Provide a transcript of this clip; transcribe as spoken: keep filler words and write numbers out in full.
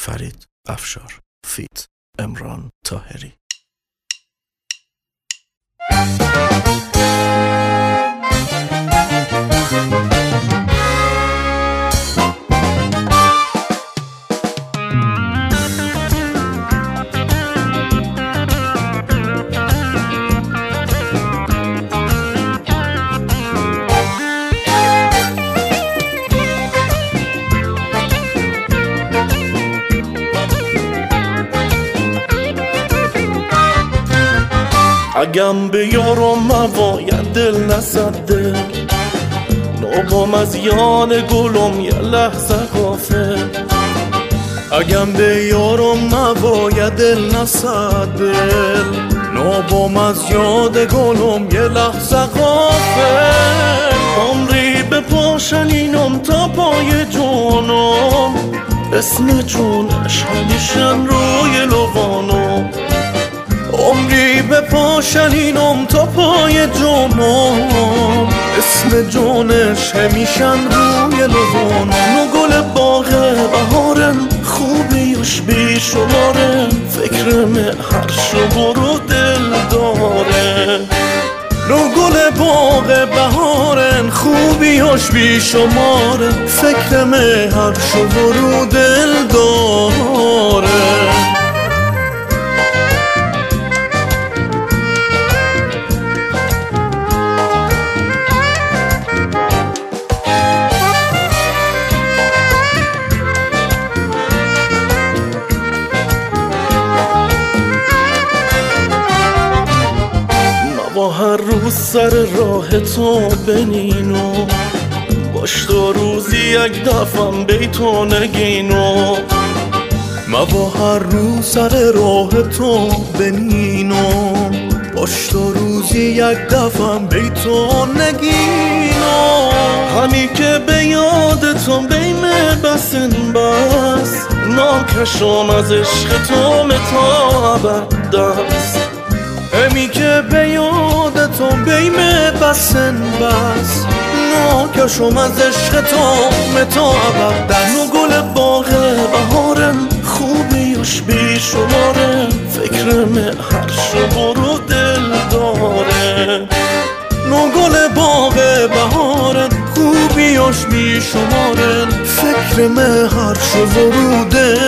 فرید افشار فیت امران طاهری. اگم به یارم مواید دل نسده نابام از یان گلم یه لحظه غافل. اگم به یارم مواید دل نسده نابام از یاد گلم یه لحظه غافل. عمری به پاشنینم تا پای جونم اسم جونش همیشه روی لبانم. عمری به پاشنینم تا پای جونم اسم جونش همیشن روی لبانم. و گل باغ بهارن خوبیش بی شماره فکرم هر شب رو دل داره. نو گل باغ بهارن خوبیش بی شماره فکرم هر شب رو دل داره. با هر روز سر راه تو بنینو باش تو روزی یک دفعم بیتو نگینو. ما با هر روز سر راه تو بنینو باش تو روزی یک دفعم بیتو نگینو. همی که به یاد تو بیمه بسن بس ناکشم از عشق تو متا ابد دست. همی که به یاد تو بیمه بسن بس ناکشم از عشق تو متا ابد دست. و گل باغ بهارن خوبیش بی شماره فکرم هر شب رو دل داره. نو گل باغ بهارن خوبیش بی شماره فکرم هر شب رو دل